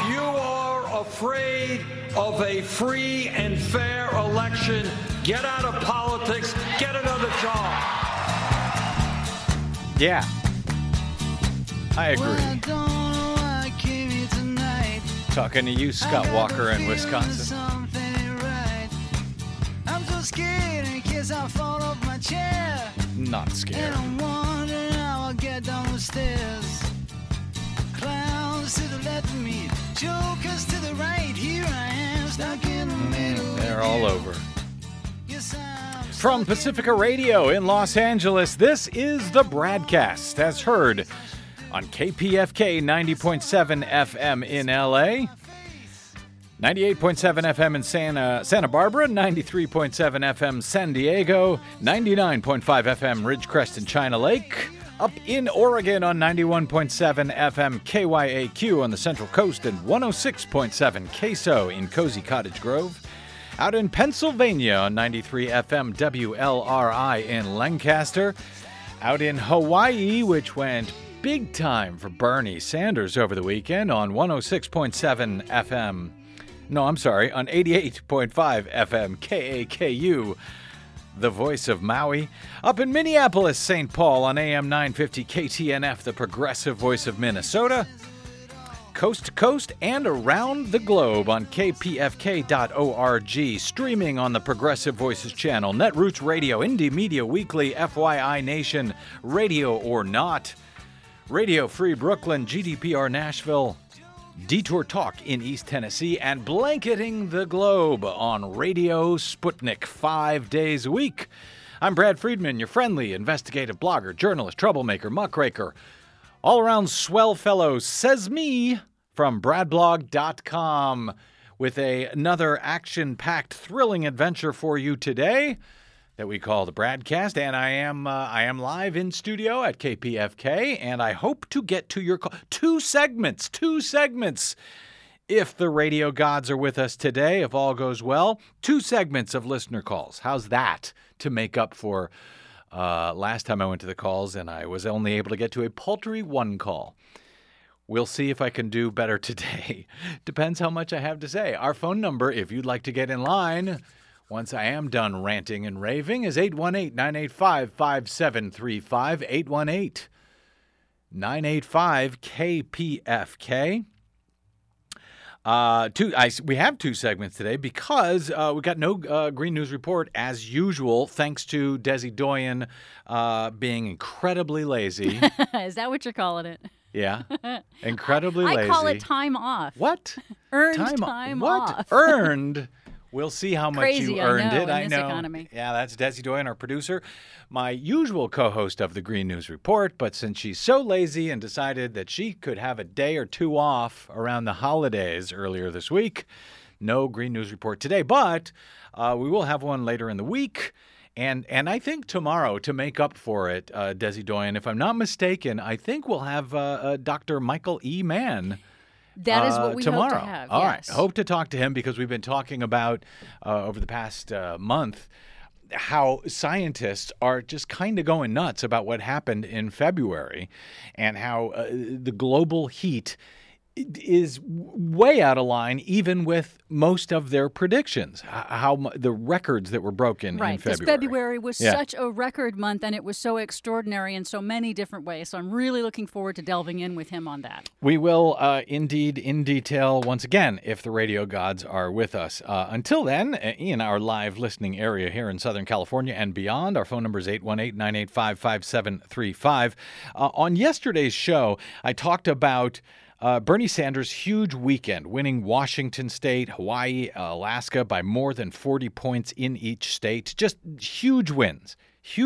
you are afraid of a free and fair election, get out of politics, get another job. Yeah, I agree. Talking to you, Scott Walker in Wisconsin. I'm so scared in case I fall off my chair. Not scared. And I'm wondering how I'll get down the stairs. Clowns to the left of me, jokers to the right. Here I am, stuck in the middle. They're all over. From Pacifica Radio in Los Angeles, this is the Bradcast, as heard on KPFK 90.7 FM in LA, 98.7 FM in Santa Barbara, 93.7 FM San Diego, 99.5 FM Ridgecrest and China Lake, up in Oregon on 91.7 FM KYAQ on the Central Coast and 106.7 KSO in Cozy Cottage Grove, out in Pennsylvania on 93 FM WLRI in Lancaster, out in Hawaii, which went big time for Bernie Sanders over the weekend on 106.7 FM. No, I'm sorry, on 88.5 FM KAKU, the voice of Maui. Up in Minneapolis, St. Paul on AM 950 KTNF, the progressive voice of Minnesota. Coast to coast and around the globe on kpfk.org, streaming on the Progressive Voices channel, Netroots Radio, Indie Media Weekly, FYI Nation, Radio or Not, Radio Free Brooklyn, GDPR Nashville, Detour Talk in East Tennessee, and blanketing the globe on Radio Sputnik 5 days a week. I'm Brad Friedman, your friendly investigative blogger, journalist, troublemaker, muckraker, all-around swell fellow, says me, from bradblog.com, with another action-packed, thrilling adventure for you today that we call the Bradcast. And I am live in studio at KPFK, and I hope to get to your call. Two segments, if the radio gods are with us today, if all goes well. 2 segments of listener calls. How's that to make up for last time I went to the calls and I was only able to get to a paltry 1 call. We'll see if I can do better today. Depends how much I have to say. Our phone number, if you'd like to get in line once I am done ranting and raving, is 818-985-5735, 818-985-KPFK. We have 2 segments today because we got no Green News Report as usual, thanks to Desi Doyen being incredibly lazy. Is that what you're calling it? Yeah, incredibly lazy. I call it time off. What? Earned time what? off. Earned? We'll see how much Crazy, you earned I know, it. in this economy. Yeah, that's Desi Doyen, our producer, my usual co-host of the Green News Report. But since she's so lazy and decided that she could have a day or 2 off around the holidays earlier this week, no Green News Report today. But we will have one later in the week. And I think tomorrow, to make up for it, Desi Doyen, if I'm not mistaken, I think we'll have Dr. Michael E. Mann. That is what we tomorrow. hope to have. All yes. right. Hope to talk to him because we've been talking about over the past month how scientists are just kind of going nuts about what happened in February and how the global heat is way out of line, even with most of their predictions, how the records that were broken in February. Right, because February was such a record month, and it was so extraordinary in so many different ways. So I'm really looking forward to delving in with him on that. We will indeed, in detail, once again, if the radio gods are with us. Until then, in our live listening area here in Southern California and beyond, our phone number is 818-985-5735. On yesterday's show, I talked about Bernie Sanders' huge weekend, winning Washington State, Hawaii, Alaska by more than 40 points in each state. Just huge wins.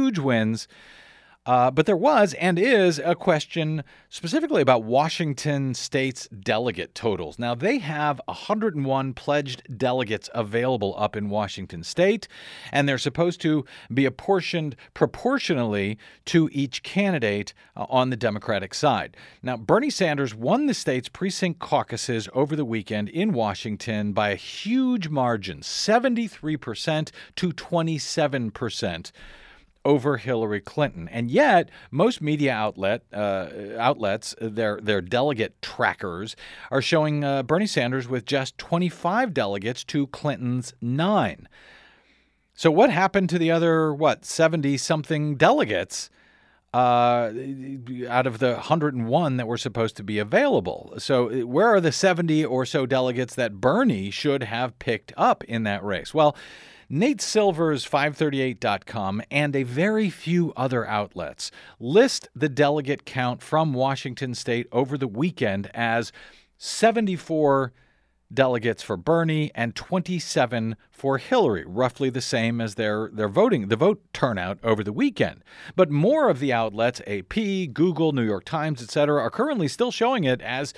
But there was and is a question specifically about Washington State's delegate totals. Now, they have 101 pledged delegates available up in Washington State, and they're supposed to be apportioned proportionally to each candidate on the Democratic side. Now, Bernie Sanders won the state's precinct caucuses over the weekend in Washington by a huge margin, 73% to 27%. over Hillary Clinton. And yet, most media outlets, their delegate trackers, are showing Bernie Sanders with just 25 delegates to Clinton's 9. So what happened to the other, 70-something delegates out of the 101 that were supposed to be available? So where are the 70 or so delegates that Bernie should have picked up in that race? Well, Nate Silver's 538.com and a very few other outlets list the delegate count from Washington State over the weekend as 74 delegates for Bernie and 27 for Hillary, roughly the same as the vote turnout over the weekend. But more of the outlets, AP, Google, New York Times, etc., are currently still showing it as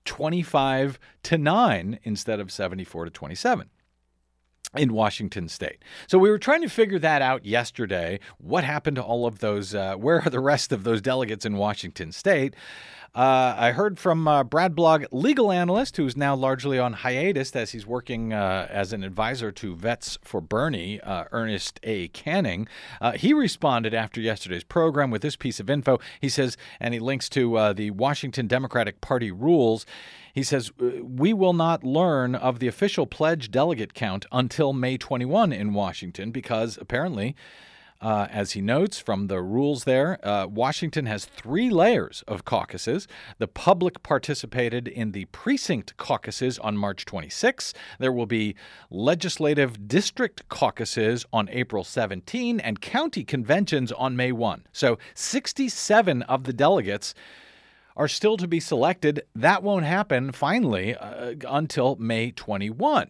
25-9 instead of 74-27. In Washington State. So we were trying to figure that out yesterday. What happened to all of those? Where are the rest of those delegates in Washington State? I heard from Brad Blog, legal analyst, who's now largely on hiatus as he's working as an advisor to Vets for Bernie, Ernest A. Canning. He responded after yesterday's program with this piece of info. He says, and he links to the Washington Democratic Party rules. He says, we will not learn of the official pledge delegate count until May 21 in Washington because apparently, as he notes from the rules there, Washington has 3 layers of caucuses. The public participated in the precinct caucuses on March 26. There will be legislative district caucuses on April 17 and county conventions on May 1. So 67 of the delegates are still to be selected. That won't happen, finally, until May 21.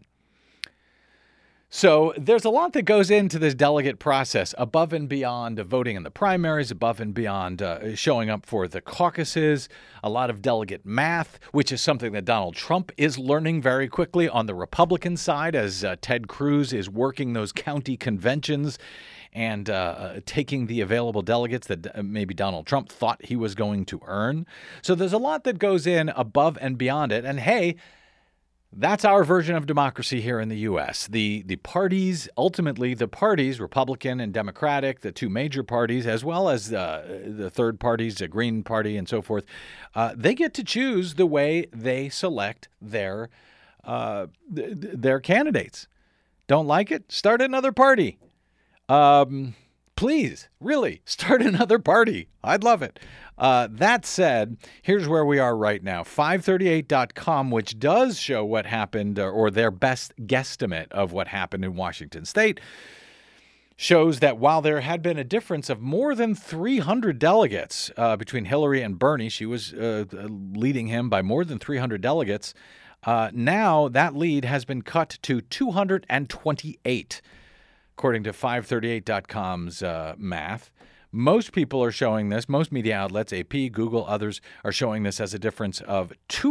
So there's a lot that goes into this delegate process above and beyond voting in the primaries, above and beyond showing up for the caucuses, a lot of delegate math, which is something that Donald Trump is learning very quickly on the Republican side as Ted Cruz is working those county conventions and taking the available delegates that maybe Donald Trump thought he was going to earn. So there's a lot that goes in above and beyond it. And hey, that's our version of democracy here in the U.S. The parties, ultimately the parties, Republican and Democratic, the two major parties, as well as the third parties, the Green Party and so forth, they get to choose the way they select their candidates. Don't like it? Start another party. Please, really, start another party. I'd love it. That said, here's where we are right now. 538.com, which does show what happened, or their best guesstimate of what happened in Washington State, shows that while there had been a difference of more than 300 delegates between Hillary and Bernie, she was leading him by more than 300 delegates, now that lead has been cut to 228. According to 538.com's math. Most people are showing this, most media outlets, AP, Google, others, are showing this as a difference of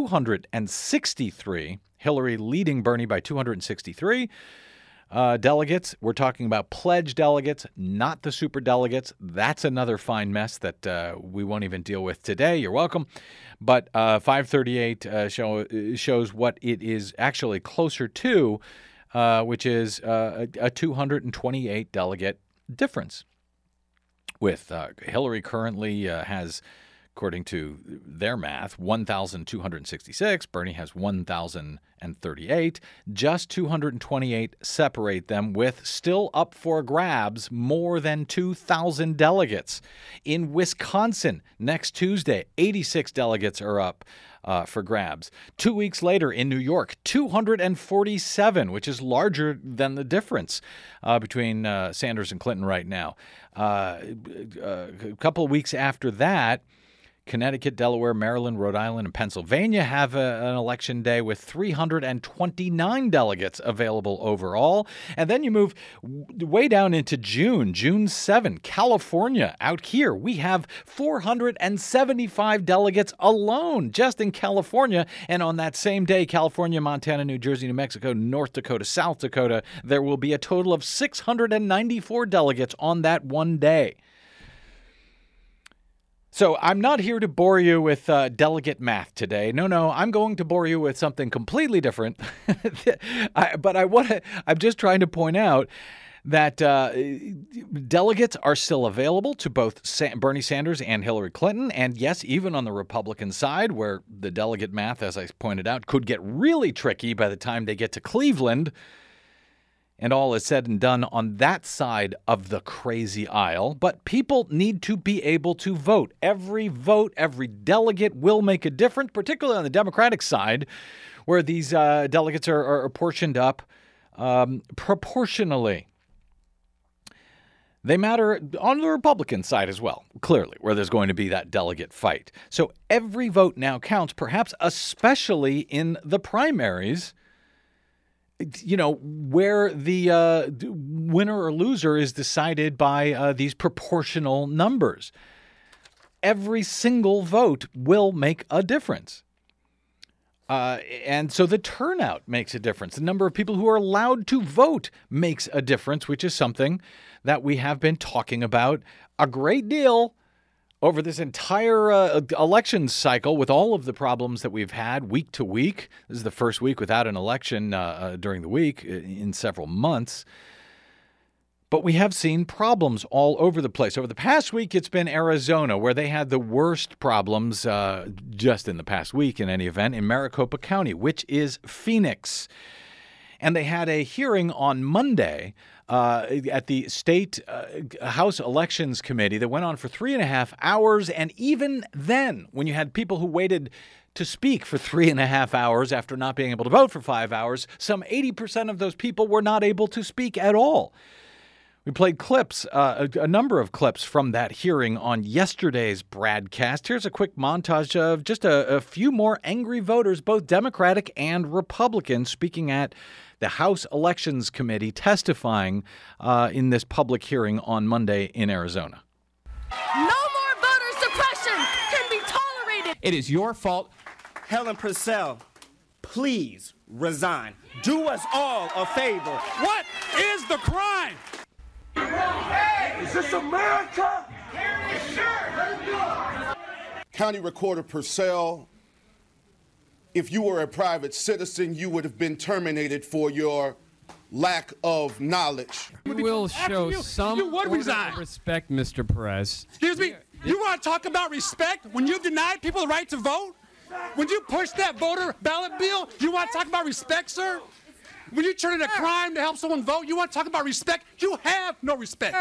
263. Hillary leading Bernie by 263 delegates. We're talking about pledge delegates, not the super delegates. That's another fine mess that we won't even deal with today. You're welcome. But 538 shows what it is actually closer to, which is a 228 delegate difference. With Hillary currently has, according to their math, 1,266. Bernie has 1,038. Just 228 separate them, with still up for grabs more than 2,000 delegates. In Wisconsin, next Tuesday, 86 delegates are up for grabs. 2 weeks later in New York, 247, which is larger than the difference between Sanders and Clinton right now. A couple of weeks after that, Connecticut, Delaware, Maryland, Rhode Island, and Pennsylvania have an election day with 329 delegates available overall. And then you move way down into June 7, California. Out here, we have 475 delegates alone just in California. And on that same day, California, Montana, New Jersey, New Mexico, North Dakota, South Dakota, there will be a total of 694 delegates on that one day. So I'm not here to bore you with delegate math today. No, I'm going to bore you with something completely different. I'm just trying to point out that delegates are still available to both Bernie Sanders and Hillary Clinton. And yes, even on the Republican side, where the delegate math, as I pointed out, could get really tricky by the time they get to Cleveland and all is said and done on that side of the crazy aisle. But people need to be able to vote. Every vote, every delegate will make a difference, particularly on the Democratic side, where these delegates are apportioned up proportionally. They matter on the Republican side as well, clearly, where there's going to be that delegate fight. So every vote now counts, perhaps especially in the primaries, where the winner or loser is decided by these proportional numbers. Every single vote will make a difference. And so the turnout makes a difference. The number of people who are allowed to vote makes a difference, which is something that we have been talking about a great deal over this entire election cycle, with all of the problems that we've had week to week. This is the first week without an election during the week in several months. But we have seen problems all over the place. Over the past week, it's been Arizona, where they had the worst problems just in the past week, in any event, in Maricopa County, which is Phoenix. And they had a hearing on Monday at the state House Elections Committee that went on for 3.5 hours. And even then, when you had people who waited to speak for 3.5 hours after not being able to vote for 5 hours, some 80% of those people were not able to speak at all. We played clips, a number of clips from that hearing on yesterday's broadcast. Here's a quick montage of just a few more angry voters, both Democratic and Republican, speaking at the House Elections Committee, testifying in this public hearing on Monday in Arizona. No more voter suppression can be tolerated. It is your fault. Helen Purcell, please resign. Do us all a favor. What is the crime? Is this America? County Recorder Purcell, if you were a private citizen, you would have been terminated for your lack of knowledge. We will show some order of respect, Mr. Perez. Excuse me, you want to talk about respect when you denied people the right to vote? When you push that voter ballot bill, you want to talk about respect, sir? When you turn it a crime to help someone vote, you want to talk about respect? You have no respect.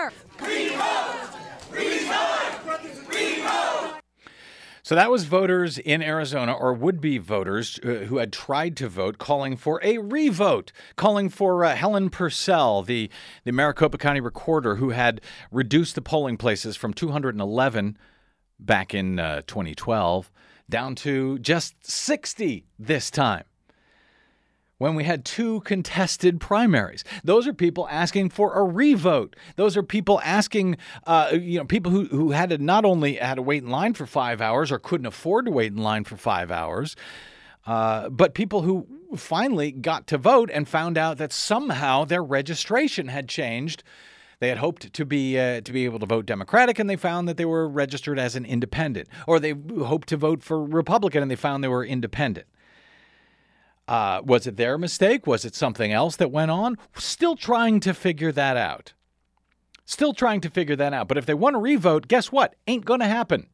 So that was voters in Arizona, or would-be voters who had tried to vote, calling for a revote, calling for Helen Purcell, the Maricopa County Recorder, who had reduced the polling places from 211 back in 2012 down to just 60 this time, when we had 2 contested primaries. Those are people asking for a revote. Those are people asking, people who had to not only had to wait in line for 5 hours or couldn't afford to wait in line for 5 hours, but people who finally got to vote and found out that somehow their registration had changed. They had hoped to be able to vote Democratic, and they found that they were registered as an independent. Or they hoped to vote for Republican, and they found they were independent. Was it their mistake? Was it something else that went on? Still trying to figure that out. But if they want to revote, guess what? Ain't going to happen.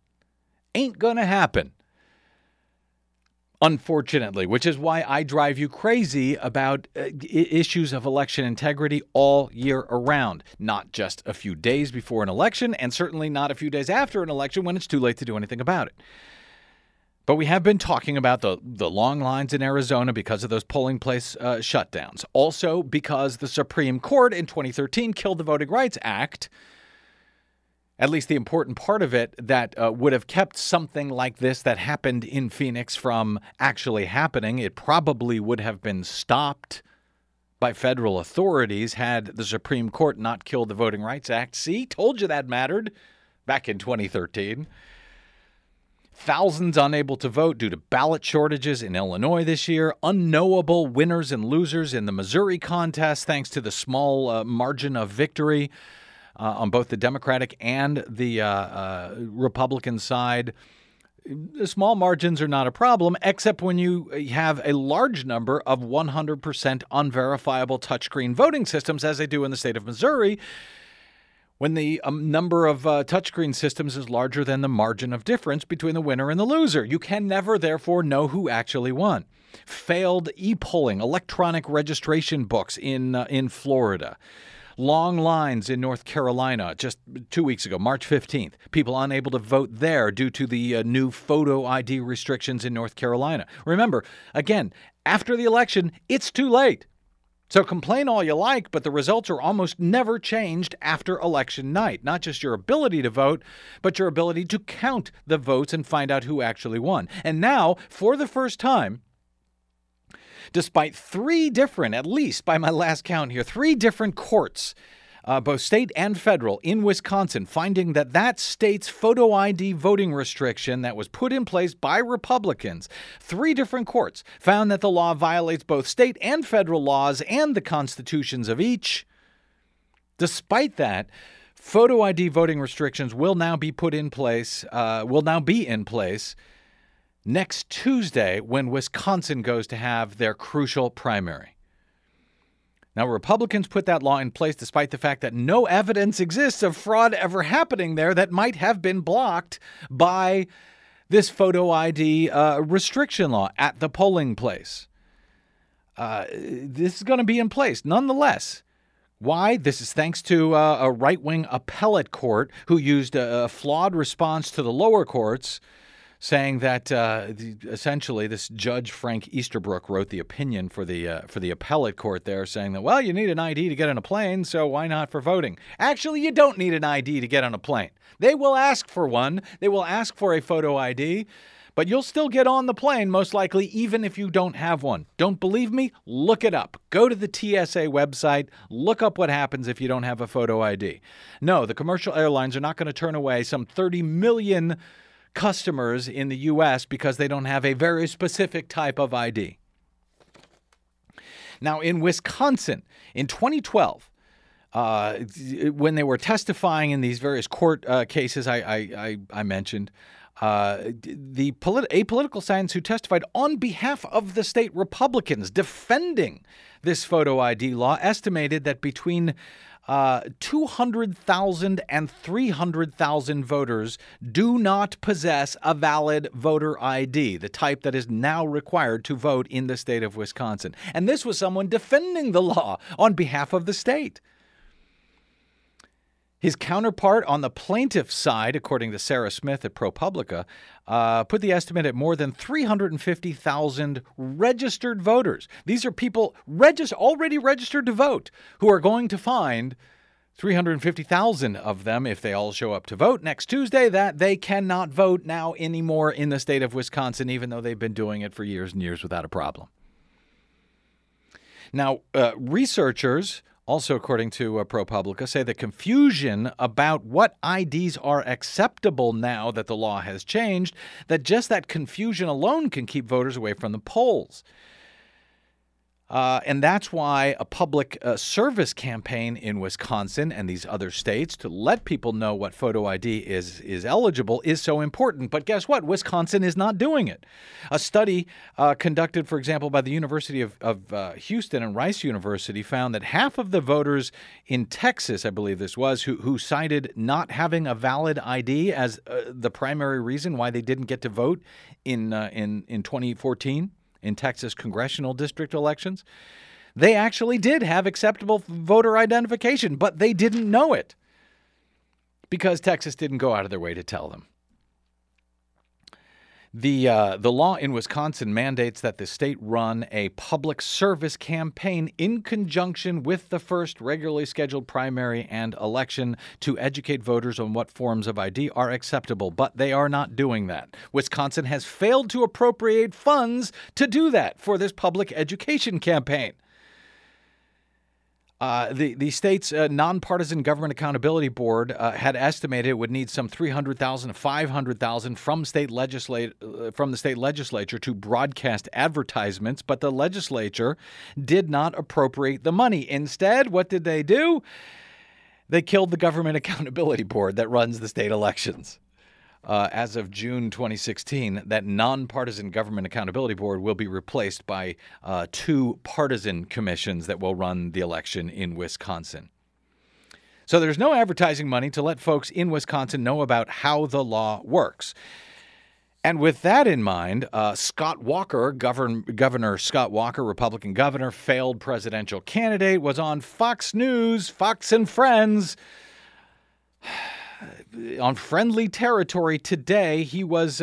Unfortunately, which is why I drive you crazy about issues of election integrity all year around. Not just a few days before an election, and certainly not a few days after an election when it's too late to do anything about it. But we have been talking about the long lines in Arizona because of those polling place shutdowns. Also because the Supreme Court in 2013 killed the Voting Rights Act, at least the important part of it that would have kept something like this that happened in Phoenix from actually happening. It probably would have been stopped by federal authorities had the Supreme Court not killed the Voting Rights Act. See, told you that mattered back in 2013. Thousands unable to vote due to ballot shortages in Illinois this year. Unknowable winners and losers in the Missouri contest thanks to the small margin of victory on both the Democratic and the Republican side. Small margins are not a problem, except when you have a large number of 100% unverifiable touchscreen voting systems, as they do in the state of Missouri, when the number of touchscreen systems is larger than the margin of difference between the winner and the loser. You can never, therefore, know who actually won. Failed e-polling, electronic registration books in Florida. Long lines in North Carolina just 2 weeks ago, March 15th. People unable to vote there due to the new photo ID restrictions in North Carolina. Remember, again, after the election, it's too late. So complain all you like, but the results are almost never changed after election night. Not just your ability to vote, but your ability to count the votes and find out who actually won. And now, for the first time, despite at least by my last count here, 3 different courts, both state and federal, in Wisconsin, finding that state's photo ID voting restriction that was put in place by Republicans, 3 different courts found that the law violates both state and federal laws and the constitutions of each. Despite that, photo ID voting restrictions will now be in place next Tuesday when Wisconsin goes to have their crucial primary. Now, Republicans put that law in place despite the fact that no evidence exists of fraud ever happening there that might have been blocked by this photo ID restriction law at the polling place. This is going to be in place nonetheless. Why? This is thanks to a right-wing appellate court who used a flawed response to the lower courts, saying that essentially this Judge Frank Easterbrook wrote the opinion for the appellate court there, saying that, well, you need an ID to get on a plane, so why not for voting? Actually, you don't need an ID to get on a plane. They will ask for one. They will ask for a photo ID, but you'll still get on the plane, most likely, even if you don't have one. Don't believe me? Look it up. Go to the TSA website. Look up what happens if you don't have a photo ID. No, the commercial airlines are not going to turn away some 30 million customers in the U.S. because they don't have a very specific type of ID. Now, in Wisconsin, in 2012, when they were testifying in these various court cases I mentioned, a political scientist who testified on behalf of the state Republicans defending this photo ID law estimated that between 200,000 and 300,000 voters do not possess a valid voter ID, the type that is now required to vote in the state of Wisconsin. And this was someone defending the law on behalf of the state. His counterpart on the plaintiff's side, according to Sarah Smith at ProPublica, put the estimate at more than 350,000 registered voters. These are people already registered to vote who are going to find 350,000 of them, if they all show up to vote next Tuesday, that they cannot vote now anymore in the state of Wisconsin, even though they've been doing it for years and years without a problem. Now, researchers, also according to ProPublica, say the confusion about what IDs are acceptable now that the law has changed, that just that confusion alone can keep voters away from the polls. And that's why a public service campaign in Wisconsin and these other states to let people know what photo ID is eligible is so important. But guess what? Wisconsin is not doing it. A study conducted, for example, by the University of Houston and Rice University found that half of the voters in Texas, I believe this was, who cited not having a valid ID as the primary reason why they didn't get to vote in 2014. In Texas congressional district elections, they actually did have acceptable voter identification, but they didn't know it because Texas didn't go out of their way to tell them. The law in Wisconsin mandates that the state run a public service campaign in conjunction with the first regularly scheduled primary and election to educate voters on what forms of ID are acceptable, but they are not doing that. Wisconsin has failed to appropriate funds to do that for this public education campaign. The state's nonpartisan government accountability board had estimated it would need some 300,000 to 500,000 from the state legislature to broadcast advertisements, but the legislature did not appropriate the money. Instead, what did they do? They killed the government accountability board that runs the state elections. as of June 2016, that nonpartisan Government Accountability Board will be replaced by 2 partisan commissions that will run the election in Wisconsin. So there's no advertising money to let folks in Wisconsin know about how the law works. And with that in mind, Scott Walker, Governor Scott Walker, Republican governor, failed presidential candidate, was on Fox News, Fox and Friends, on friendly territory today. He was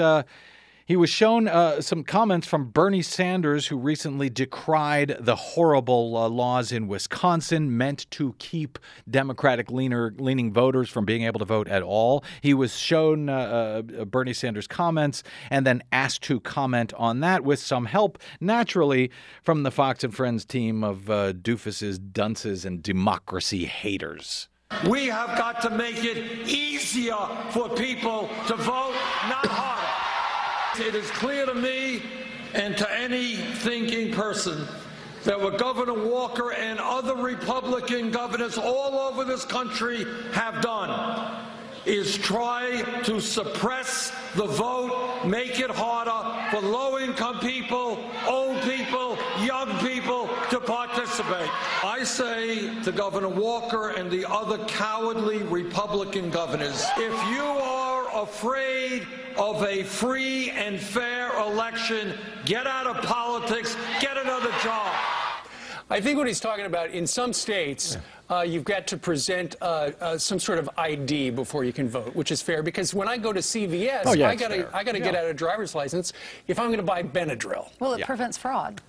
shown some comments from Bernie Sanders, who recently decried the horrible laws in Wisconsin meant to keep Democratic-leaning voters from being able to vote at all. He was shown Bernie Sanders' comments and then asked to comment on that with some help, naturally, from the Fox and Friends team of doofuses, dunces, and democracy haters. We have got to make it easier for people to vote, not harder. It is clear to me and to any thinking person that what Governor Walker and other Republican governors all over this country have done is try to suppress the vote, make it harder for low-income people, old people, young people to participate. I say to Governor Walker and the other cowardly Republican governors, if you are afraid of a free and fair election, get out of politics, get another job. I think what he's talking about, in some states, you've got to present some sort of ID before you can vote, which is fair, because when I go to CVS, I got to get out a driver's license if I'm going to buy Benadryl. Well, it prevents fraud.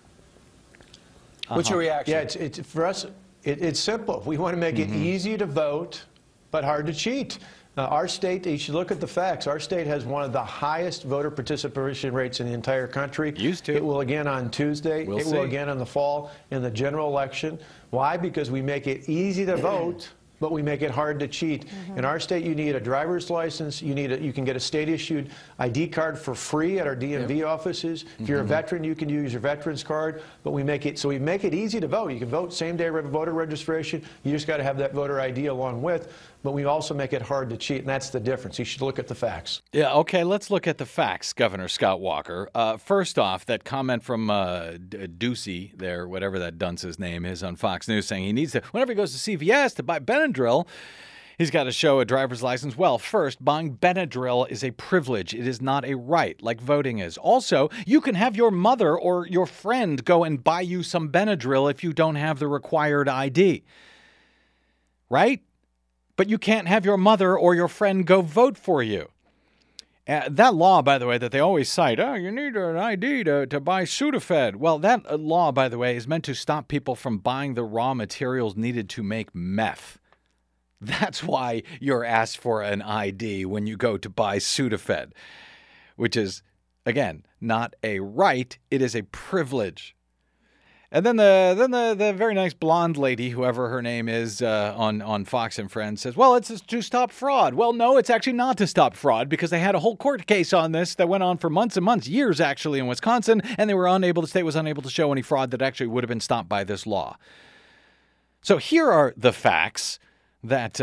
What's your reaction? Yeah, it's for us, it's simple. We want to make it easy to vote, but hard to cheat. Our state, you should look at the facts. Our state has one of the highest voter participation rates in the entire country. Used to. It will again on Tuesday. We'll see. Will again in the fall in the general election. Why? Because we make it easy to vote, but we make it hard to cheat. In our state, you need a driver's license. You can get a state-issued ID card for free at our DMV offices. If you're a veteran, you can use your veterans card. But we make it easy to vote. You can vote same day voter registration. You just got to have that voter ID along with. But we also make it hard to cheat, and that's the difference. You should look at the facts. Yeah, okay, let's look at the facts, Governor Scott Walker. First off, that comment from Ducey there, whatever that dunce's name is on Fox News, saying he needs to, whenever he goes to CVS to buy Benadryl, he's got to show a driver's license. Well, first, buying Benadryl is a privilege. It is not a right, like voting is. Also, you can have your mother or your friend go and buy you some Benadryl if you don't have the required ID. Right? But you can't have your mother or your friend go vote for you. That law, by the way, that they always cite, you need an ID to buy Sudafed. Well, that law, by the way, is meant to stop people from buying the raw materials needed to make meth. That's why you're asked for an ID when you go to buy Sudafed, which is, again, not a right. It is a privilege. And then the very nice blonde lady, whoever her name is, on Fox and Friends says, well, it's to stop fraud. Well, no, it's actually not to stop fraud, because they had a whole court case on this that went on for months and months, years actually, in Wisconsin, and the state was unable to show any fraud that actually would have been stopped by this law. So here are the facts that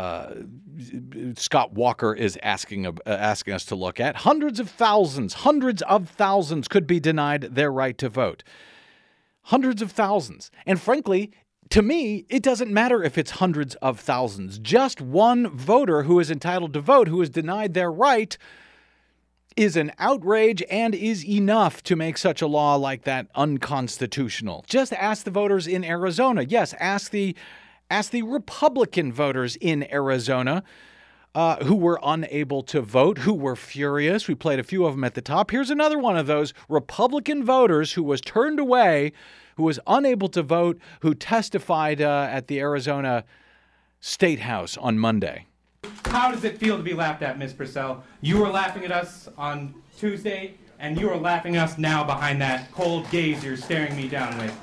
Scott Walker is asking us to look at. Hundreds of thousands could be denied their right to vote. Hundreds of thousands. And frankly, to me, it doesn't matter if it's hundreds of thousands. Just one voter who is entitled to vote, who is denied their right, is an outrage and is enough to make such a law like that unconstitutional. Just ask the voters in Arizona. Yes, ask the Republican voters in Arizona who were unable to vote, who were furious. We played a few of them at the top. Here's another one of those Republican voters who was turned away, who was unable to vote, who testified at the Arizona State House on Monday. How does it feel to be laughed at, Ms. Purcell? You were laughing at us on Tuesday, and you are laughing at us now behind that cold gaze you're staring me down with.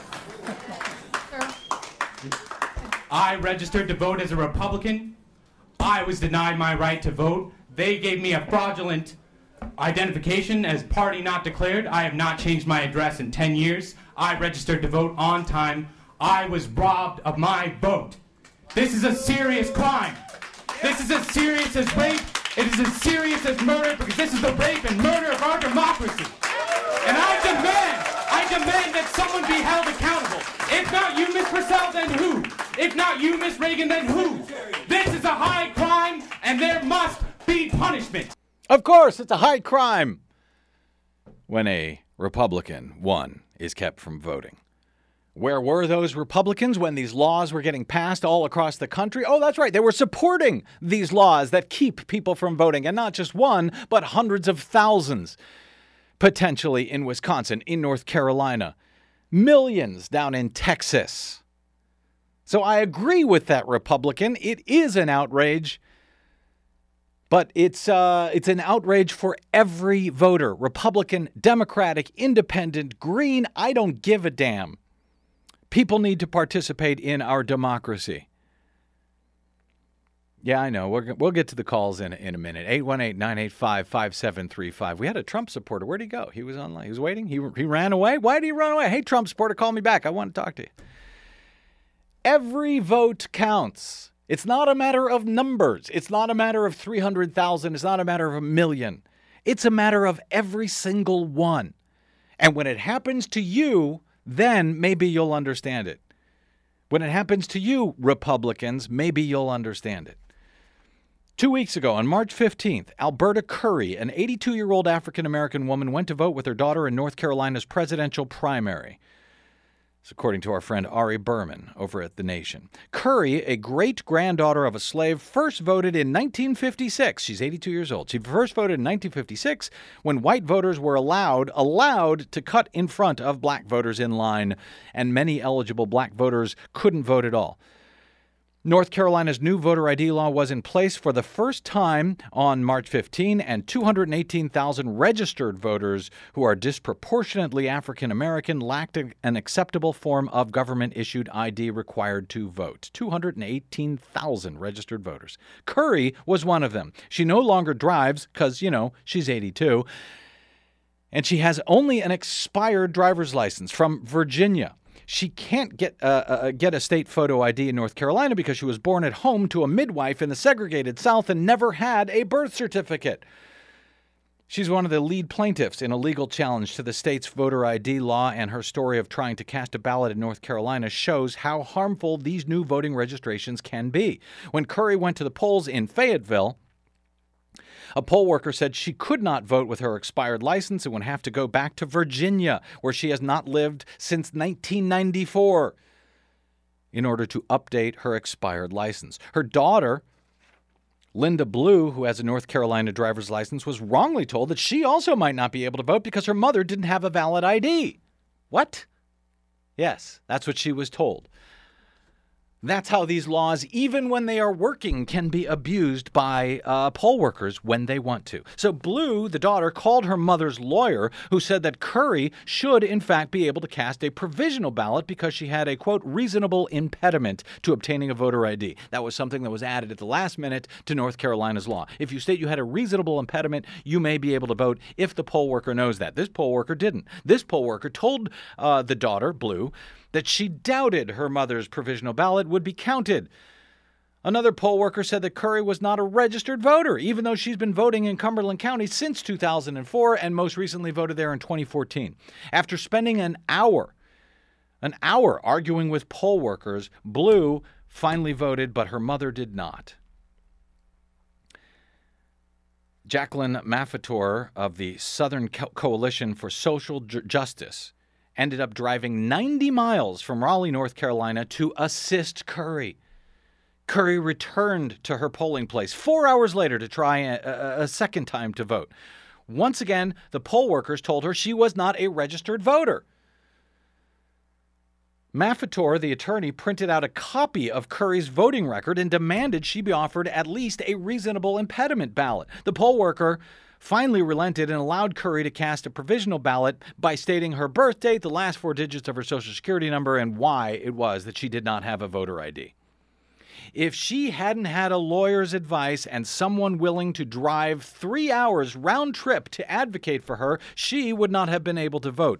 I registered to vote as a Republican. I was denied my right to vote. They gave me a fraudulent identification as party not declared. I have not changed my address in 10 years. I registered to vote on time. I was robbed of my vote. This is a serious crime. This is as serious as rape It is as serious as murder because this is the rape and murder of our democracy. And I demand that someone be held accountable. If not you, Ms. Purcell, then who? If not you, Ms. Reagan, then who? This is a high crime, and there must be punishment. Of course, it's a high crime when a Republican, one, is kept from voting. Where were those Republicans when these laws were getting passed all across the country? Oh, that's right. They were supporting these laws that keep people from voting, and not just one, but hundreds of thousands, potentially in Wisconsin, in North Carolina, millions down in Texas. So I agree with that Republican. It is an outrage, but it's an outrage for every voter, Republican, Democratic, Independent, Green. I don't give a damn. People need to participate in our democracy. Yeah, I know. We'll get to the calls in a minute. 818-985-5735. We had a Trump supporter. Where'd he go? He was online. He was waiting. He ran away. Why did he run away? Hey, Trump supporter, call me back. I want to talk to you. Every vote counts. It's not a matter of numbers. It's not a matter of 300,000. It's not a matter of 1 million. It's a matter of every single one. And when it happens to you, then maybe you'll understand it. When it happens to you, Republicans, maybe you'll understand it. 2 weeks ago, on March 15th, Alberta Curry, an 82-year-old African-American woman, went to vote with her daughter in North Carolina's presidential primary. It's according to our friend Ari Berman over at The Nation. Curry, a great-granddaughter of a slave, first voted in 1956. She's 82 years old. She first voted in 1956 when white voters were allowed to cut in front of black voters in line, and many eligible black voters couldn't vote at all. North Carolina's new voter ID law was in place for the first time on March 15, and 218,000 registered voters who are disproportionately African American lacked an acceptable form of government-issued ID required to vote. 218,000 registered voters. Curry was one of them. She no longer drives because, she's 82, and she has only an expired driver's license from Virginia. She can't get a state photo ID in North Carolina because she was born at home to a midwife in the segregated South and never had a birth certificate. She's one of the lead plaintiffs in a legal challenge to the state's voter ID law, and her story of trying to cast a ballot in North Carolina shows how harmful these new voting registrations can be. When Curry went to the polls in Fayetteville, a poll worker said she could not vote with her expired license and would have to go back to Virginia, where she has not lived since 1994, in order to update her expired license. Her daughter, Linda Blue, who has a North Carolina driver's license, was wrongly told that she also might not be able to vote because her mother didn't have a valid ID. What? Yes, that's what she was told. That's how these laws, even when they are working, can be abused by poll workers when they want to. So Blue, the daughter, called her mother's lawyer, who said that Curry should, in fact, be able to cast a provisional ballot because she had a, quote, reasonable impediment to obtaining a voter ID. That was something that was added at the last minute to North Carolina's law. If you state you had a reasonable impediment, you may be able to vote if the poll worker knows that. This poll worker didn't. This poll worker told the daughter, Blue, that she doubted her mother's provisional ballot would be counted. Another poll worker said that Curry was not a registered voter, even though she's been voting in Cumberland County since 2004 and most recently voted there in 2014. After spending an hour arguing with poll workers, Blue finally voted, but her mother did not. Jacqueline Maffetor of the Southern Coalition for Social Justice ended up driving 90 miles from Raleigh, North Carolina to assist Curry. Curry returned to her polling place 4 hours later to try a second time to vote. Once again, the poll workers told her she was not a registered voter. Maffetor, the attorney, printed out a copy of Curry's voting record and demanded she be offered at least a reasonable impediment ballot. The poll worker finally relented and allowed Curry to cast a provisional ballot by stating her birth date, the last 4 digits of her Social Security number, and why it was that she did not have a voter ID. If she hadn't had a lawyer's advice and someone willing to drive 3 hours round trip to advocate for her, she would not have been able to vote,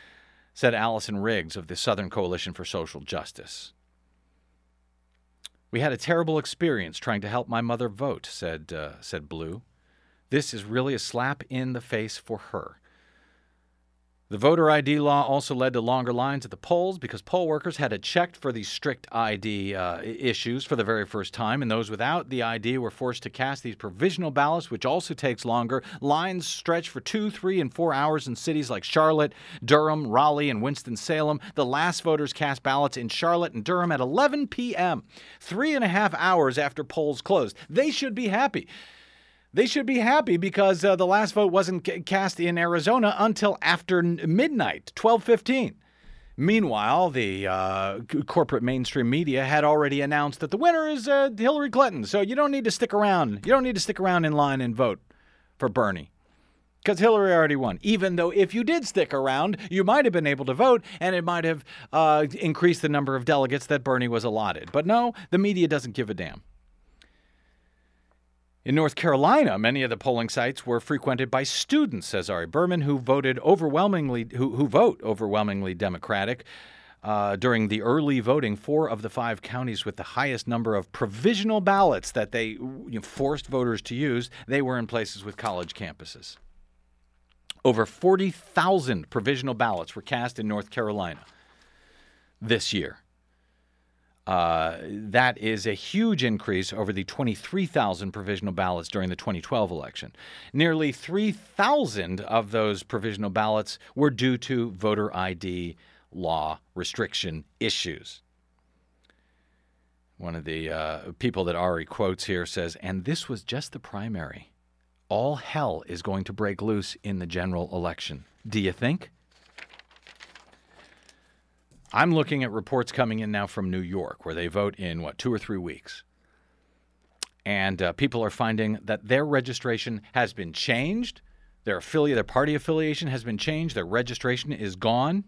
said Allison Riggs of the Southern Coalition for Social Justice. We had a terrible experience trying to help my mother vote, said Blue. This is really a slap in the face for her. The voter ID law also led to longer lines at the polls because poll workers had to check for these strict ID issues for the very first time, and those without the ID were forced to cast these provisional ballots, which also takes longer. Lines stretch for 2, 3, and 4 hours in cities like Charlotte, Durham, Raleigh, and Winston-Salem. The last voters cast ballots in Charlotte and Durham at 11 p.m., 3.5 hours after polls closed. They should be happy. They should be happy because the last vote wasn't cast in Arizona until after midnight, 12:15. Meanwhile, the corporate mainstream media had already announced that the winner is Hillary Clinton. So you don't need to stick around. You don't need to stick around in line and vote for Bernie because Hillary already won. Even though if you did stick around, you might have been able to vote and it might have increased the number of delegates that Bernie was allotted. But no, the media doesn't give a damn. In North Carolina, many of the polling sites were frequented by students, says Ari Berman, who vote overwhelmingly Democratic. During the early voting, 4 of the 5 counties with the highest number of provisional ballots that they forced voters to use, they were in places with college campuses. Over 40,000 provisional ballots were cast in North Carolina this year. That is a huge increase over the 23,000 provisional ballots during the 2012 election. Nearly 3,000 of those provisional ballots were due to voter ID law restriction issues. One of the people that Ari quotes here says, and this was just the primary. All hell is going to break loose in the general election. Do you think? I'm looking at reports coming in now from New York, where they vote in, 2 or 3 weeks. And people are finding that their registration has been changed. Their party affiliation has been changed. Their registration is gone.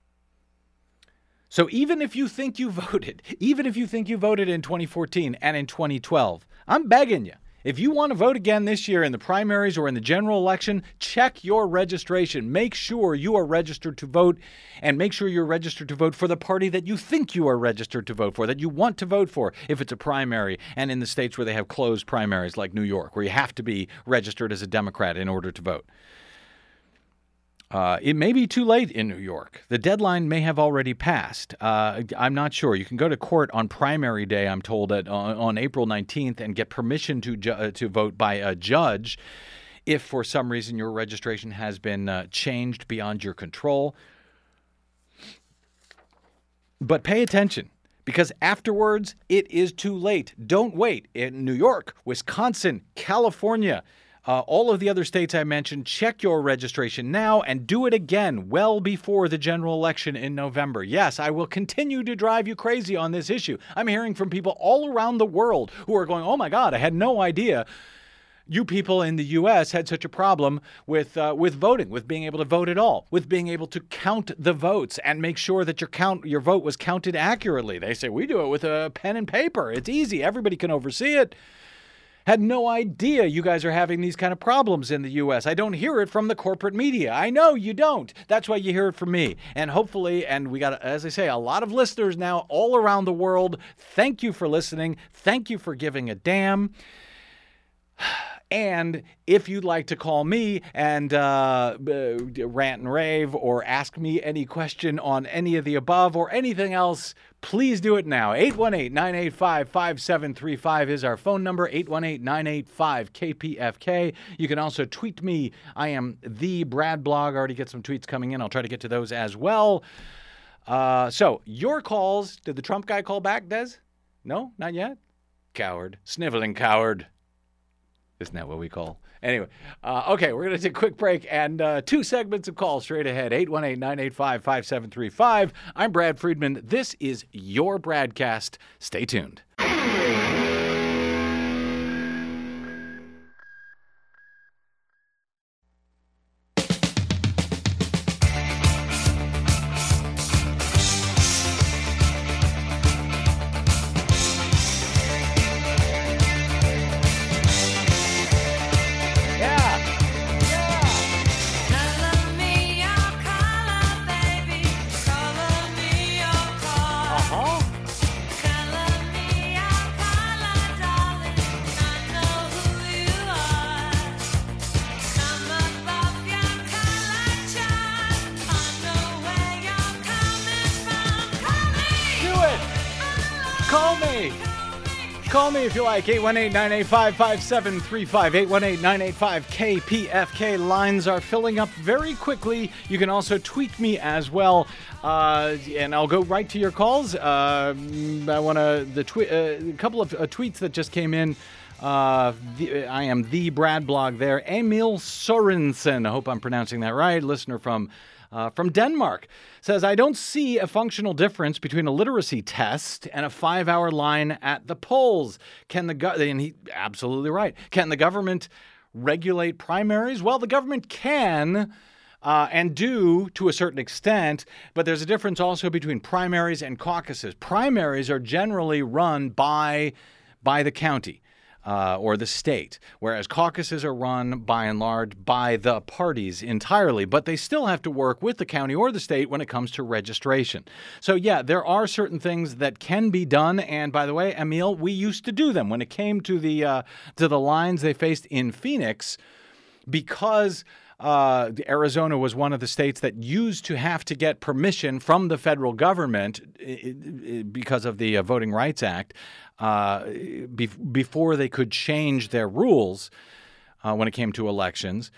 So even if you think you voted in 2014 and in 2012, I'm begging you, if you want to vote again this year in the primaries or in the general election, check your registration. Make sure you are registered to vote, and make sure you're registered to vote for the party that you think you are registered to vote for, that you want to vote for if it's a primary, and in the states where they have closed primaries like New York, where you have to be registered as a Democrat in order to vote. It may be too late in New York. The deadline may have already passed. I'm not sure. You can go to court on primary day, I'm told, on April 19th and get permission to vote by a judge if for some reason your registration has been changed beyond your control. But pay attention, because afterwards it is too late. Don't wait. In New York, Wisconsin, California, all of the other states I mentioned, check your registration now and do it again well before the general election in November. Yes, I will continue to drive you crazy on this issue. I'm hearing from people all around the world who are going, oh my God, I had no idea you people in the U.S. had such a problem with voting, with being able to vote at all, with being able to count the votes and make sure that your vote was counted accurately. They say, we do it with a pen and paper. It's easy. Everybody can oversee it. Had no idea you guys are having these kind of problems in the U.S. I don't hear it from the corporate media. I know you don't. That's why you hear it from me. And hopefully, and we got, as I say, a lot of listeners now all around the world. Thank you for listening. Thank you for giving a damn. And if you'd like to call me and rant and rave or ask me any question on any of the above or anything else, please do it now. 818-985-5735 is our phone number, 818-985-KPFK. You can also tweet me. I am the Brad Blog. I already get some tweets coming in. I'll try to get to those as well. So your calls. Did the Trump guy call back, Des? No, not yet? Coward. Sniveling coward. Isn't that what we call? Anyway, okay, we're going to take a quick break and 2 segments of calls straight ahead. 818-985-5735. I'm Brad Friedman. This is your Bradcast. Stay tuned. me. Call me if you like, 818-985-5735, 818-985-KPFK. Lines are filling up very quickly. You can also tweet me as well, and I'll go right to your calls. I want a couple of tweets that just came in. I am the Brad blog there. Emil Sorensen, I hope I'm pronouncing that right, listener from Denmark, says, I don't see a functional difference between a literacy test and a 5-hour line at the polls. And he's absolutely right. Can the government regulate primaries? Well, the government can and do to a certain extent, but there's a difference also between primaries and caucuses. Primaries are generally run by the county. Or the state, whereas caucuses are run, by and large, by the parties entirely, but they still have to work with the county or the state when it comes to registration. So, yeah, there are certain things that can be done, and by the way, Emil, we used to do them when it came to the lines they faced in Phoenix, because Arizona was one of the states that used to have to get permission from the federal government because of the Voting Rights Act before they could change their rules when it came to elections.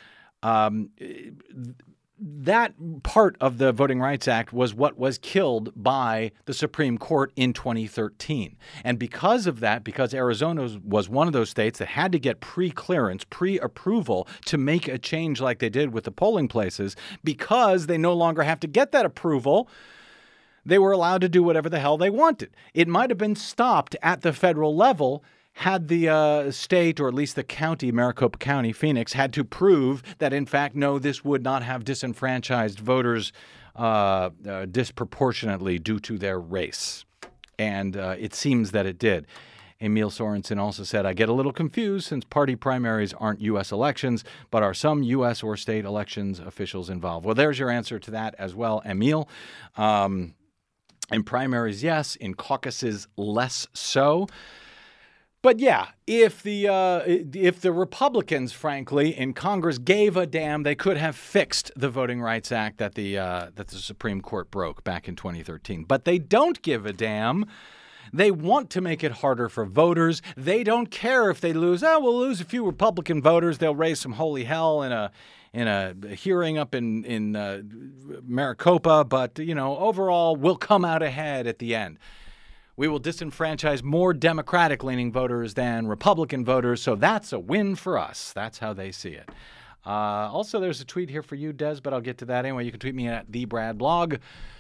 That part of the Voting Rights Act was what was killed by the Supreme Court in 2013. And because of that, because Arizona was one of those states that had to get pre-clearance, pre-approval to make a change like they did with the polling places, because they no longer have to get that approval, they were allowed to do whatever the hell they wanted. It might have been stopped at the federal level had the state, or at least the county, Maricopa County, Phoenix, had to prove that, in fact, no, this would not have disenfranchised voters disproportionately due to their race. And it seems that it did. Emil Sorensen also said, I get a little confused since party primaries aren't U.S. elections, but are some U.S. or state elections officials involved? Well, there's your answer to that as well, Emil. In primaries, yes. In caucuses, less so. But yeah, if the Republicans, frankly, in Congress gave a damn, they could have fixed the Voting Rights Act that the Supreme Court broke back in 2013. But they don't give a damn. They want to make it harder for voters. They don't care if they lose. Oh, we'll lose a few Republican voters. They'll raise some holy hell in a hearing up in Maricopa. But overall, we'll come out ahead at the end. We will disenfranchise more Democratic-leaning voters than Republican voters, so that's a win for us. That's how they see it. Also, there's a tweet here for you, Des, but I'll get to that anyway. You can tweet me at TheBradBlog.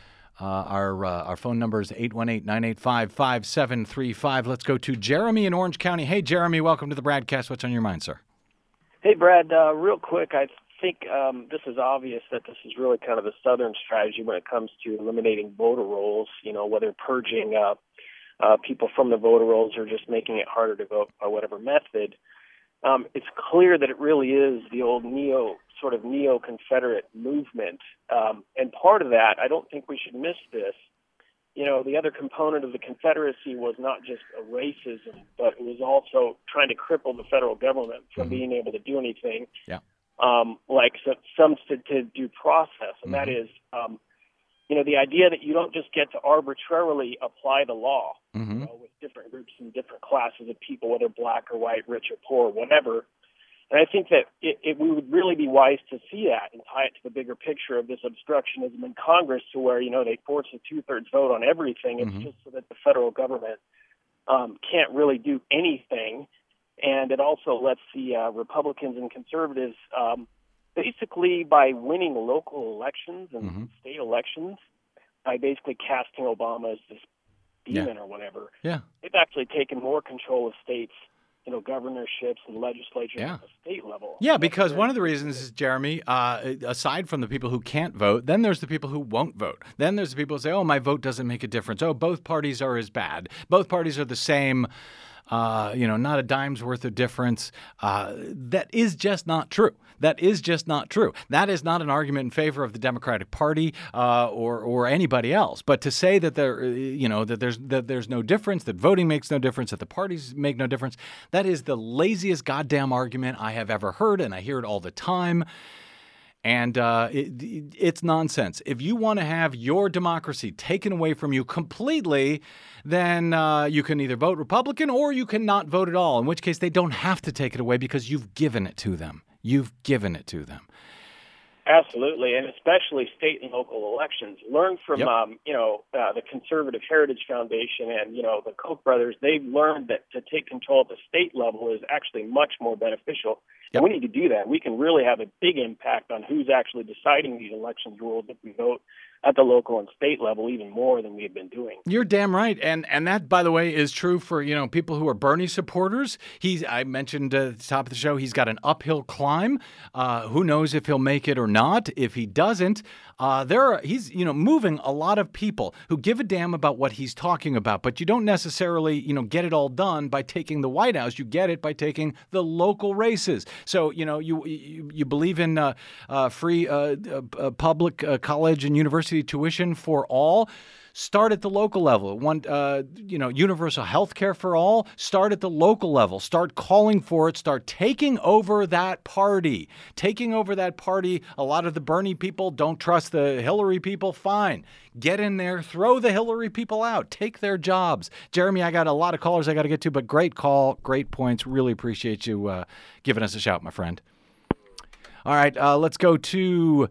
Our phone number is 818-985-5735. Let's go to Jeremy in Orange County. Hey, Jeremy, welcome to the Bradcast. What's on your mind, sir? Hey, Brad, real quick, I think this is obvious that this is really kind of a Southern strategy when it comes to eliminating voter rolls, whether purging people from the voter rolls or just making it harder to vote by whatever method. It's clear that it really is the old neo-Confederate movement. And part of that, I don't think we should miss this. The other component of the Confederacy was not just a racism, but it was also trying to cripple the federal government from being able to do anything like substantive due process. And that is, the idea that you don't just get to arbitrarily apply the law with different groups and different classes of people, whether black or white, rich or poor, whatever. And I think that we would really be wise to see that and tie it to the bigger picture of this obstructionism in Congress, to where, they force a 2/3 vote on everything. It's just so that the federal government can't really do anything. And it also lets the Republicans and conservatives basically, by winning local elections and state elections, by basically casting Obama as this demon or whatever, they've actually taken more control of states, governorships and legislatures at the state level. Yeah, because one of the reasons is, Jeremy, aside from the people who can't vote, then there's the people who won't vote. Then there's the people who say, oh, my vote doesn't make a difference. Oh, both parties are as bad. Both parties are the same. Not a dime's worth of difference. That is just not true. That is just not true. That is not an argument in favor of the Democratic Party or anybody else. But to say that there's no difference, that voting makes no difference, that the parties make no difference, that is the laziest goddamn argument I have ever heard, and I hear it all the time. And it's nonsense. If you want to have your democracy taken away from you completely, then you can either vote Republican or you can not vote at all, in which case they don't have to take it away because you've given it to them. You've given it to them. Absolutely, and especially state and local elections. Learn from, the Conservative Heritage Foundation and, the Koch brothers. They've learned that to take control at the state level is actually much more beneficial. And we need to do that. We can really have a big impact on who's actually deciding these elections rules if we vote at the local and state level even more than we've been doing. You're damn right. And that, by the way, is true for, people who are Bernie supporters. I mentioned at the top of the show, he's got an uphill climb. Who knows if he'll make it or not. If he doesn't, he's moving a lot of people who give a damn about what he's talking about. But you don't necessarily, get it all done by taking the White House. You get it by taking the local races. So, you believe in free public college and university tuition for all. Start at the local level. Universal health care for all. Start at the local level. Start calling for it. Start taking over that party. Taking over that party. A lot of the Bernie people don't trust the Hillary people. Fine. Get in there. Throw the Hillary people out. Take their jobs. Jeremy, I got a lot of callers I got to get to, but great call. Great points. Really appreciate you giving us a shout, my friend. All right, let's go to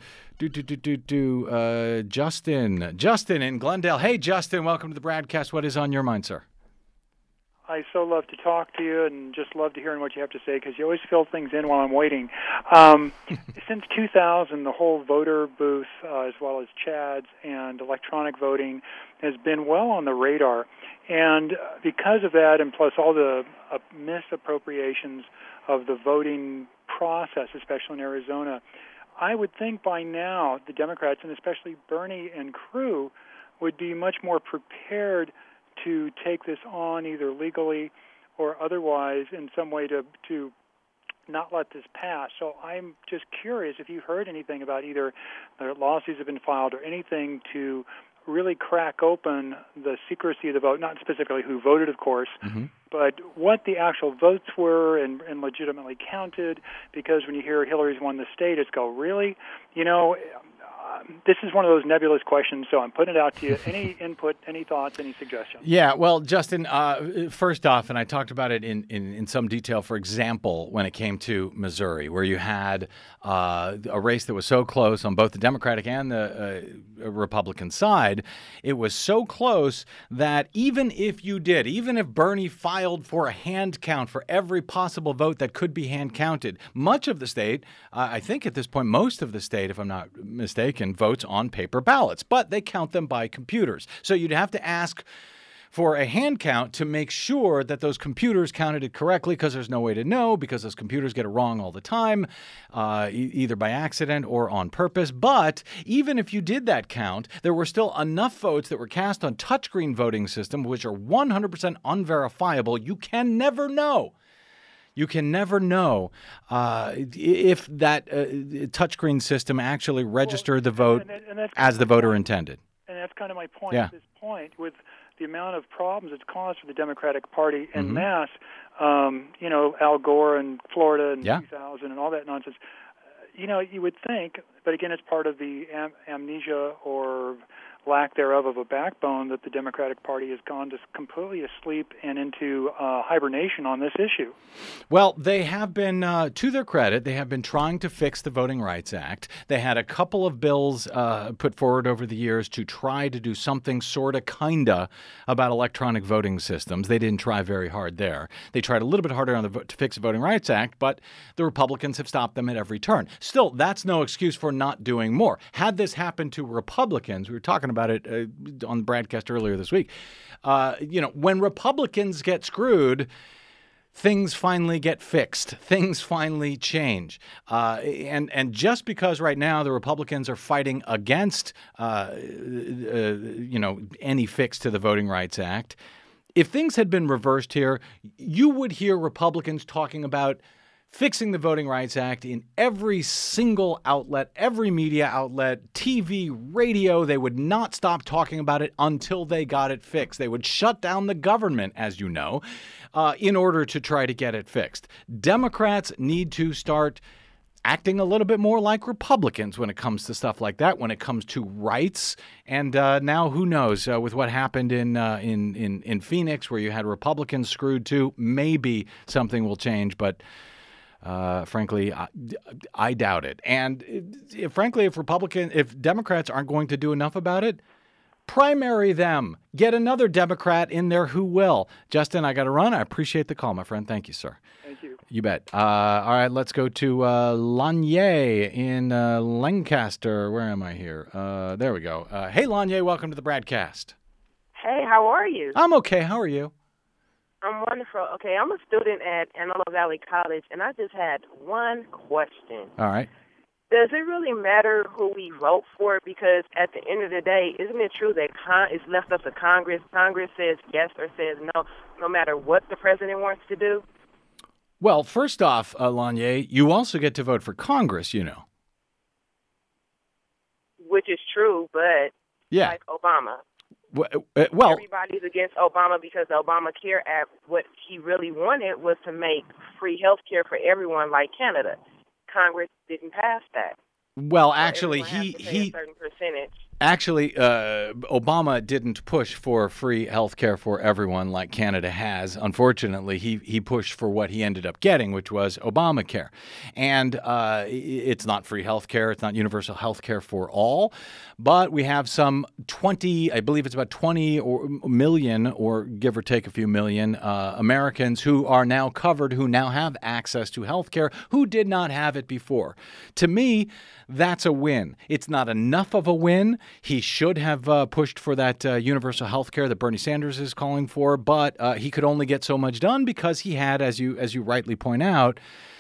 Justin. Justin in Glendale. Hey, Justin, welcome to the broadcast. What is on your mind, sir? I so love to talk to you and just love to hearing what you have to say because you always fill things in while I'm waiting. Since 2000, the whole voter booth, as well as CHADS and electronic voting, has been well on the radar. And because of that, and plus all the misappropriations of the voting process, especially in Arizona, I would think by now the Democrats, and especially Bernie and crew, would be much more prepared to take this on either legally or otherwise in some way to not let this pass. So I'm just curious if you've heard anything about either the lawsuits have been filed or anything to really crack open the secrecy of the vote, not specifically who voted, of course, but what the actual votes were and legitimately counted, because when you hear Hillary's won the state, it's go, really? This is one of those nebulous questions, so I'm putting it out to you. Any input, any thoughts, any suggestions? Yeah, well, Justin, first off, and I talked about it in some detail, for example, when it came to Missouri, where you had a race that was so close on both the Democratic and the Republican side. It was so close that even if Bernie filed for a hand count for every possible vote that could be hand counted, much of the state, I think at this point, most of the state, if I'm not mistaken, votes on paper ballots, but they count them by computers. So you'd have to ask for a hand count to make sure that those computers counted it correctly, because there's no way to know, because those computers get it wrong all the time, either by accident or on purpose. But even if you did that count, there were still enough votes that were cast on touchscreen voting system, which are 100% unverifiable. You can never know. You can never know if that touchscreen system actually registered the vote as the voter intended. And that's kind of my point at this point, with the amount of problems it's caused for the Democratic Party en masse. Al Gore and Florida in 2000 and all that nonsense. You would think, but again, it's part of the amnesia or lack thereof of a backbone, that the Democratic Party has gone just completely asleep and into hibernation on this issue. Well, they have been, to their credit, they have been trying to fix the Voting Rights Act. They had a couple of bills put forward over the years to try to do something kinda about electronic voting systems. They didn't try very hard there. They tried a little bit harder to fix the Voting Rights Act, but the Republicans have stopped them at every turn. Still, that's no excuse for not doing more. Had this happened to Republicans, we were talking about it on the broadcast earlier this week, when Republicans get screwed, things finally get fixed. Things finally change. And just because right now the Republicans are fighting against, any fix to the Voting Rights Act, if things had been reversed here, you would hear Republicans talking about fixing the Voting Rights Act in every single outlet, every media outlet, TV, radio. They would not stop talking about it until they got it fixed. They would shut down the government, as you know, in order to try to get it fixed. Democrats need to start acting a little bit more like Republicans when it comes to stuff like that, when it comes to rights. And now who knows, with what happened in Phoenix, where you had Republicans screwed too, maybe something will change. But frankly, I doubt it. And frankly, if Democrats aren't going to do enough about it, primary them. Get another Democrat in there who will. Justin, I got to run. I appreciate the call, my friend. Thank you, sir. Thank you. You bet. All right, let's go to Lanye in Lancaster. Where am I here? There we go. Hey, Lanye, welcome to the Bradcast. Hey, how are you? I'm okay. How are you? I'm wonderful. Okay, I'm a student at Antelope Valley College, and I just had one question. All right. Does it really matter who we vote for? Because at the end of the day, isn't it true that it's left up to Congress? Congress says yes or says no, no matter what the president wants to do? Well, first off, Lanye, you also get to vote for Congress, you know. Which is true, but like Obama. Well, everybody's against Obama because the Obamacare Act, what he really wanted was to make free health care for everyone like Canada. Congress didn't pass that. Well, so actually, he a certain percentage. Actually, Obama didn't push for free health care for everyone like Canada has. Unfortunately, he pushed for what he ended up getting, which was Obamacare. And it's not free health care. It's not universal health care for all. But we have some 20, I believe it's about 20 million, or give or take a few million, Americans who are now covered, who now have access to health care, who did not have it before. To me, that's a win. It's not enough of a win. He should have pushed for that universal health care that Bernie Sanders is calling for, but he could only get so much done because he had, as you rightly point out,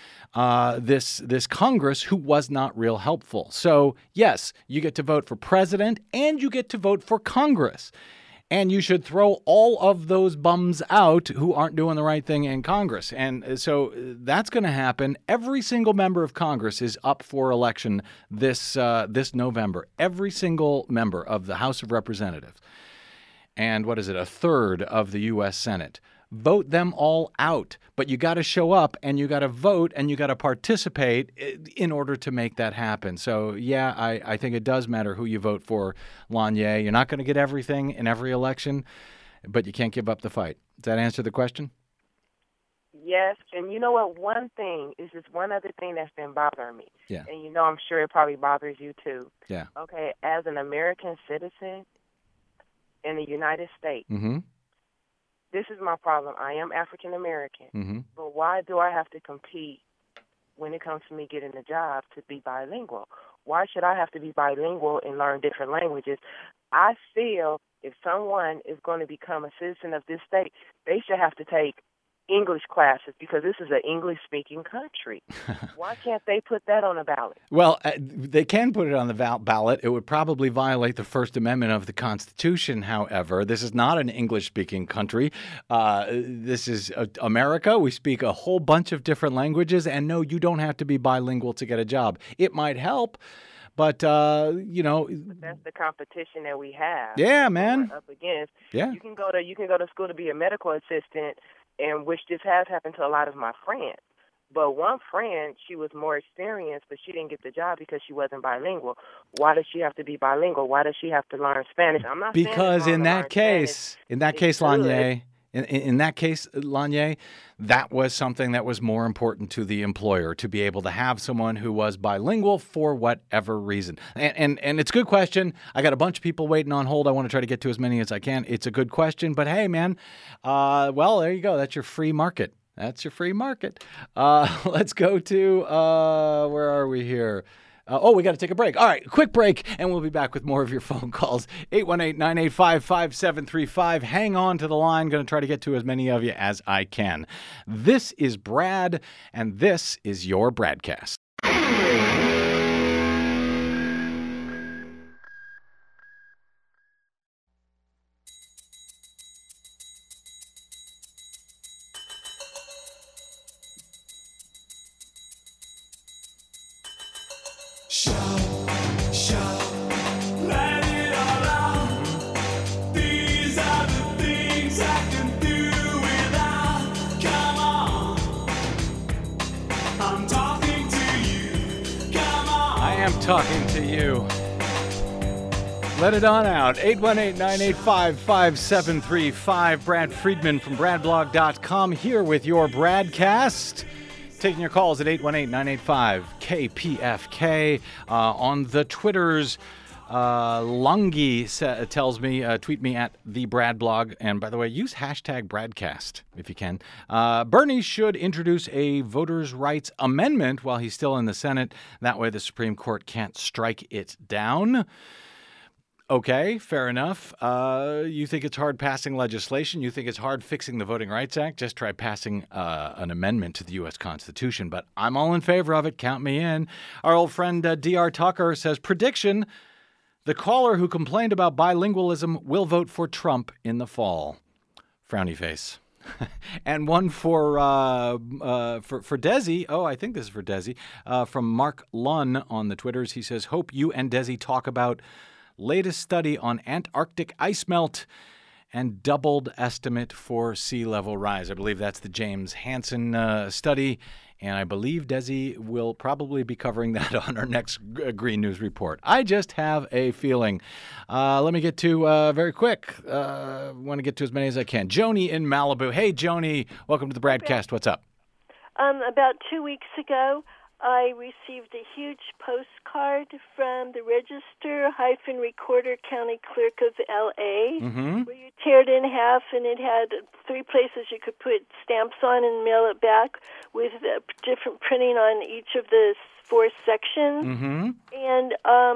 this Congress who was not real helpful. So, yes, you get to vote for president and you get to vote for Congress. And you should throw all of those bums out who aren't doing the right thing in Congress. And so that's going to happen. Every single member of Congress is up for election this November. Every single member of the House of Representatives. And what is it? A third of the U.S. Senate. Vote them all out. But you got to show up and you got to vote and you got to participate in order to make that happen. So, yeah, I think it does matter who you vote for, Lanye. You're not going to get everything in every election, but you can't give up the fight. Does that answer the question? Yes. And you know what? One thing is just one other thing that's been bothering me. Yeah. And you know, I'm sure it probably bothers you too. Yeah. Okay. As an American citizen in the United States, this is my problem. I am African American, but why do I have to compete when it comes to me getting a job to be bilingual? Why should I have to be bilingual and learn different languages? I feel if someone is going to become a citizen of this state, they should have to take English classes because this is an English-speaking country. Why can't they put that on the ballot? Well, they can put it on the ballot. It would probably violate the First Amendment of the Constitution, however. This is not an English-speaking country. This is America. We speak a whole bunch of different languages, and no, you don't have to be bilingual to get a job. It might help, but, you know. But that's the competition that we have. Yeah, man. We're up against. Yeah. You can go to school to be a medical assistant, and which this has happened to a lot of my friends. But one friend, she was more experienced, but she didn't get the job because she wasn't bilingual. Why does she have to be bilingual? Why does she have to learn Spanish? I'm not because saying in that case, Lanye, in that case, Lanye, that was something that was more important to the employer, to be able to have someone who was bilingual for whatever reason. And it's a good question. I got a bunch of people waiting on hold. I want to try to get to as many as I can. It's a good question, but hey, man, well, there you go. That's your free market. That's your free market. Let's go to, where are we here? We got to take a break. All right, quick break, and we'll be back with more of your phone calls. 818-985-5735. Hang on to the line. Going to try to get to as many of you as I can. This is Brad, and this is your Bradcast. talking to you. Let it on out. 818-985-5735. Brad Friedman from bradblog.com here with your Bradcast. Taking your calls at 818-985-KPFK. On the Twitters, Lungi tells me, tweet me at the Bradblog. And by the way, use hashtag Bradcast if you can. Bernie should introduce a voters' rights amendment while he's still in the Senate. That way the Supreme Court can't strike it down. Okay, fair enough. You think it's hard passing legislation? You think it's hard fixing the Voting Rights Act? Just try passing an amendment to the U.S. Constitution. But I'm all in favor of it. Count me in. Our old friend D.R. Tucker says, prediction, the caller who complained about bilingualism will vote for Trump in the fall. Frowny face. And one for Desi. Oh, I think this is for Desi. From Mark Lunn on the Twitters. He says, hope you and Desi talk about latest study on Antarctic ice melt and doubled estimate for sea level rise. I believe that's the James Hansen study, and I believe Desi will probably be covering that on our next Green News Report. I just have a feeling. Let me get to, very quick, want to get to as many as I can. Joni in Malibu. Hey, Joni, welcome to the Bradcast. What's up? About 2 weeks ago, I received a huge postcard from the Register-Recorder County Clerk of L.A., where you tear it in half, and it had 3 places you could put stamps on and mail it back with different printing on each of the 4 sections. And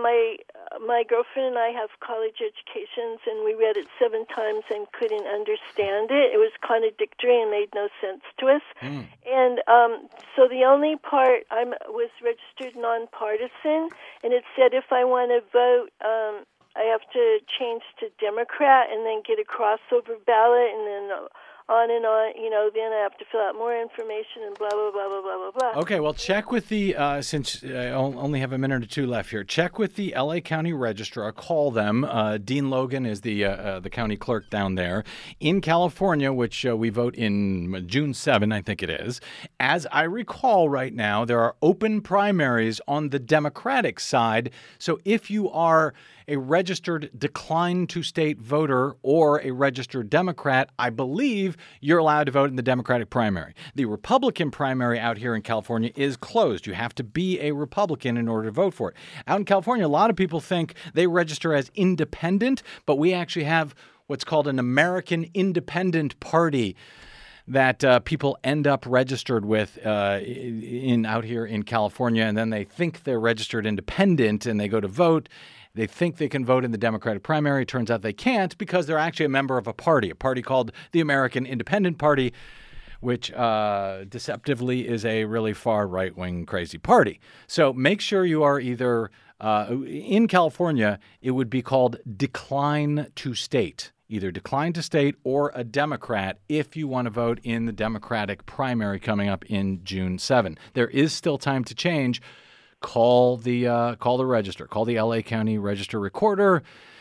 my girlfriend and I have college educations, and we read it 7 times and couldn't understand it. It was contradictory and made no sense to us. And so the only part, I was registered nonpartisan, and it said if I want to vote, I have to change to Democrat and then get a crossover ballot, and then on and on, then I have to fill out more information and blah, blah, blah, blah, blah, blah, blah. Okay, well, check with the, since I only have a minute or 2 left here, check with the L.A. County Registrar. Call them. Dean Logan is the county clerk down there. In California, which we vote in June 7, I think it is, as I recall right now, there are open primaries on the Democratic side. So if you are a registered decline to state voter or a registered Democrat, I believe you're allowed to vote in the Democratic primary. The Republican primary out here in California is closed. You have to be a Republican in order to vote for it. Out in California, a lot of people think they register as independent, but we actually have what's called an American Independent Party that people end up registered with out here in California, and then they think they're registered independent and they go to vote. They think they can vote in the Democratic primary. Turns out they can't because they're actually a member of a party called the American Independent Party, which deceptively is a really far right-wing crazy party. So make sure you are either, in California, it would be called decline to state. Either decline to state or a Democrat if you want to vote in the Democratic primary coming up in June 7. There is still time to change. Call the Register. Call the L.A. County Register Recorder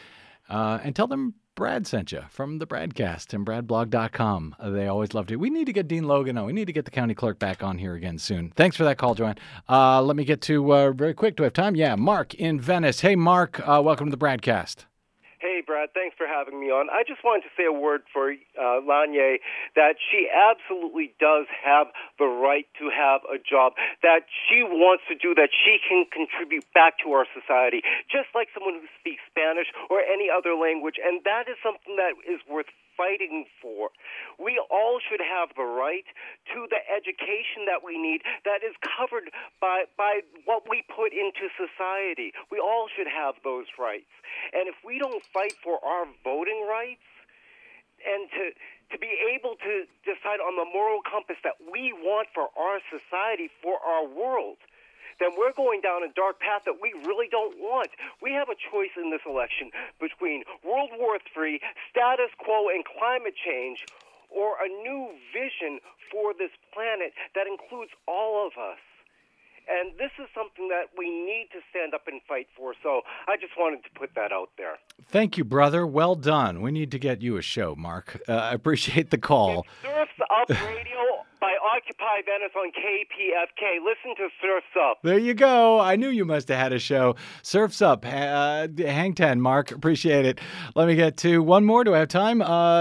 and tell them Brad sent you from the Bradcast and bradblog.com. They always love to. We need to get Dean Logan on. We need to get the county clerk back on here again soon. Thanks for that call, Joanne. Let me get to very quick. Do I have time? Yeah, Mark in Venice. Hey, Mark, welcome to the Bradcast. Hey, Brad, thanks for having me on. I just wanted to say a word for Lanye, that she absolutely does have the right to have a job, that she wants to do, that she can contribute back to our society, just like someone who speaks Spanish or any other language, and that is something that is worth fighting for. We all should have the right to the education that we need that is covered by what we put into society. We all should have those rights. And if we don't fight for our voting rights and to be able to decide on the moral compass that we want for our society, for our world, then we're going down a dark path that we really don't want. We have a choice in this election between World War III, status quo, and climate change, or a new vision for this planet that includes all of us. And this is something that we need to stand up and fight for. So I just wanted to put that out there. Thank you, brother. Well done. We need to get you a show, Mark. I appreciate the call. It's Surf's Up Radio by Occupy Venice on KPFK. Listen to Surf's Up. There you go. I knew you must have had a show. Surf's Up. Hang 10, Mark. Appreciate it. Let me get to one more. Do I have time?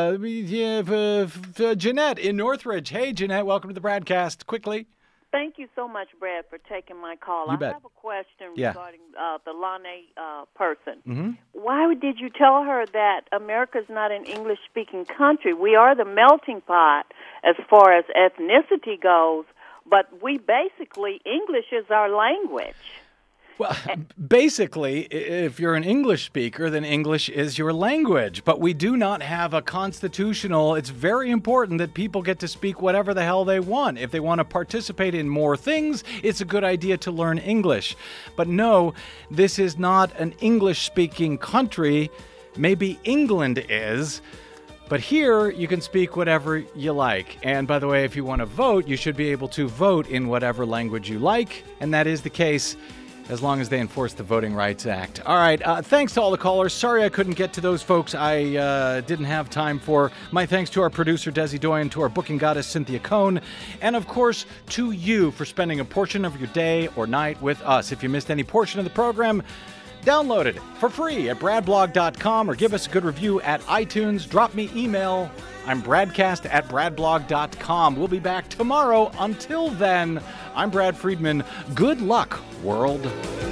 Jeanette in Northridge. Hey, Jeanette. Welcome to the broadcast. Quickly. Thank you so much, Brad, for taking my call. You bet. I have a question regarding the Lane person. Mm-hmm. Why did you tell her that America's not an English-speaking country? We are the melting pot as far as ethnicity goes, but we basically, English is our language. Well, basically, if you're an English speaker, then English is your language. But we do not have a constitutional. It's very important that people get to speak whatever the hell they want. If they want to participate in more things, it's a good idea to learn English. But no, this is not an English-speaking country. Maybe England is. But here, you can speak whatever you like. And by the way, if you want to vote, you should be able to vote in whatever language you like. And that is the case as long as they enforce the Voting Rights Act. All right, thanks to all the callers. Sorry I couldn't get to those folks I didn't have time for. My thanks to our producer, Desi Doyen, to our booking goddess, Cynthia Cohn, and of course, to you for spending a portion of your day or night with us. If you missed any portion of the program, download it for free at bradblog.com or give us a good review at iTunes. Drop me email. I'm bradcast@bradblog.com. We'll be back tomorrow. Until then, I'm Brad Friedman. Good luck, world.